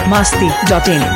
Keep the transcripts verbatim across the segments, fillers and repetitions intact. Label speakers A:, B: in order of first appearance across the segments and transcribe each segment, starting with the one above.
A: masti dot in.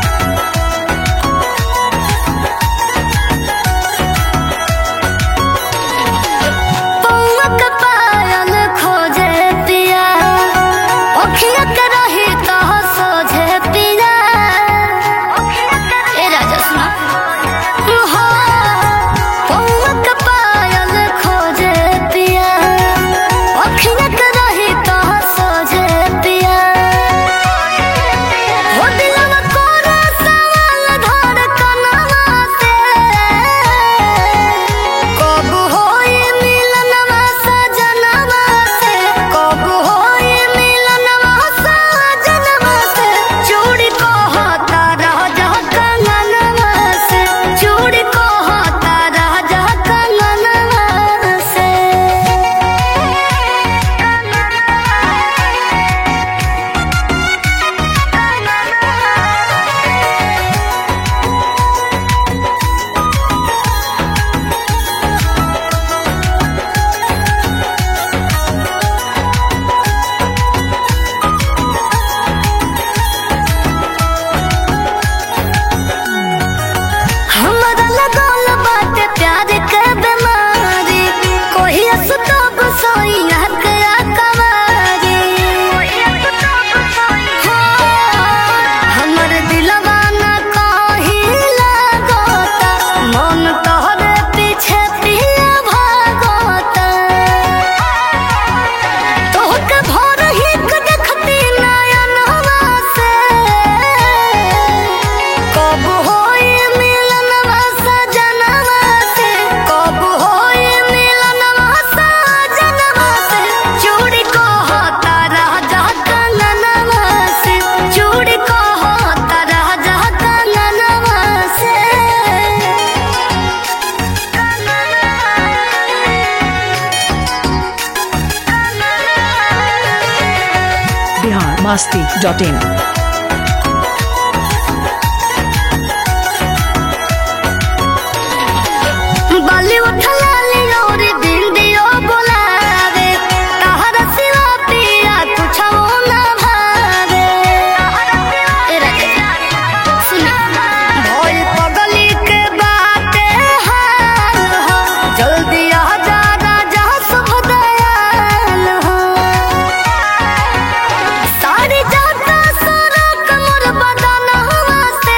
A: masti dot in.
B: बाली उठला लियो रे बिंदियो बोलावे तहरा सिवा पिया कुछ ना भावे ए राजा सुनी भोल पगली के बाते हाल हो जल्दी आ जा राजा शुभ दयाल हो सारी जाता सारा कमर बदनवा से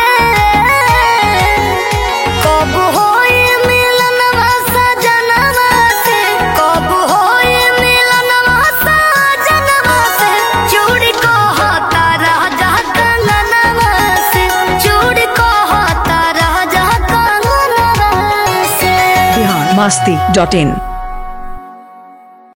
B: कब हो
A: masti dot in.